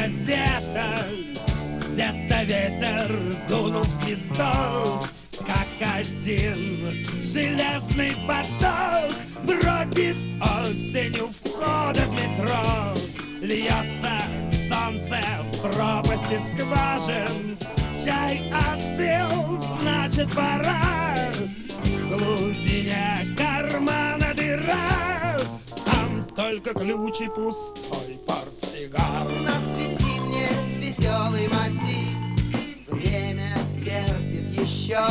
газетах где-то ветер, дунув свисток, как один железный поток бродит осенью входа в метро. Льется солнце в пропасти скважин, чай остыл, значит пора. В глубине кармана дыра, там только ключ и пустой портсигар. Насвисти мне веселый мотив, время терпит еще.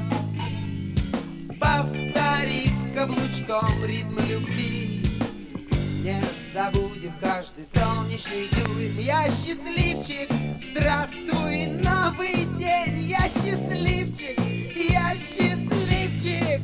Повтори каблучком ритм любви. Не забудем каждый солнечный дюйм. Я счастливчик, здравствуй, новый день. Я счастливчик, я счастливчик.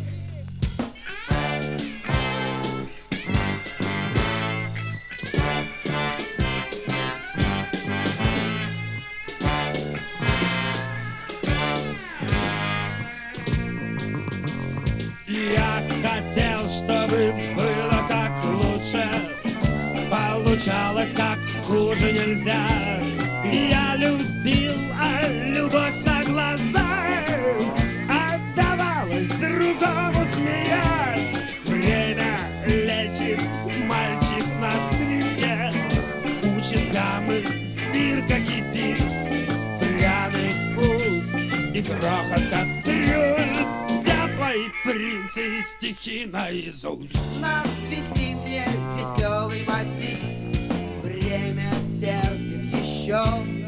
Я хотел, чтобы было как лучше, получалось как хуже нельзя. Я любил, а любовь на глазах отдавалась другому, смеясь. Время лечит, мальчик на скрипке учит гаммы, стирка кипит. Пряный вкус и грохот кастрюль, твои принцы и стихи наизусть. Насвисти мне веселый мотив, время терпит еще.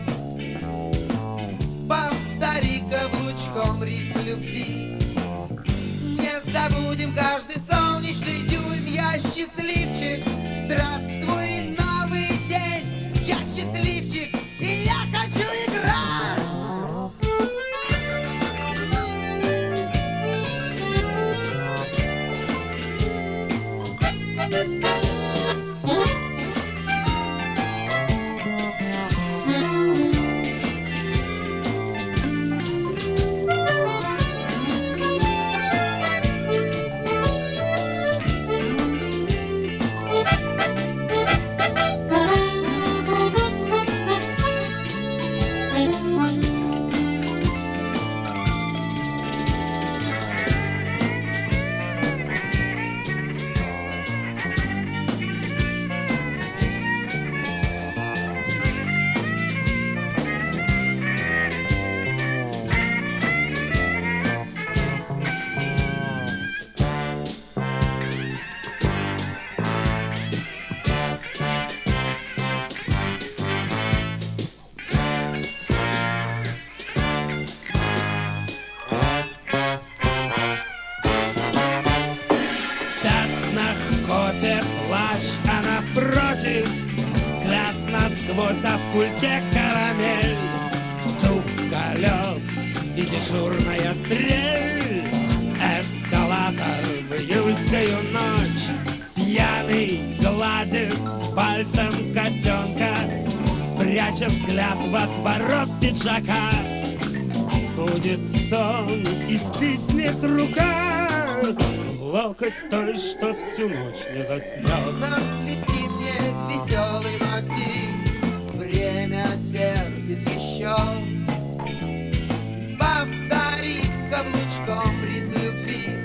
Повтори каблучком ритм любви. Не забудем каждый солнечный дюйм. Я счастливчик, здравствуй, новый день. Я счастливчик, и я хочу играть. Кофе, плащ, а напротив взгляд насквозь, а в кульке карамель. Стук колес и дежурная трель. Эскалатор в июльскую ночь. Пьяный гладит пальцем котенка, пряча взгляд в отворот пиджака. Будет сон и стиснет рука локоть той, что всю ночь не заснет. Насвисти мне веселый мотив, время терпит еще. Повтори каблучком ритм любви.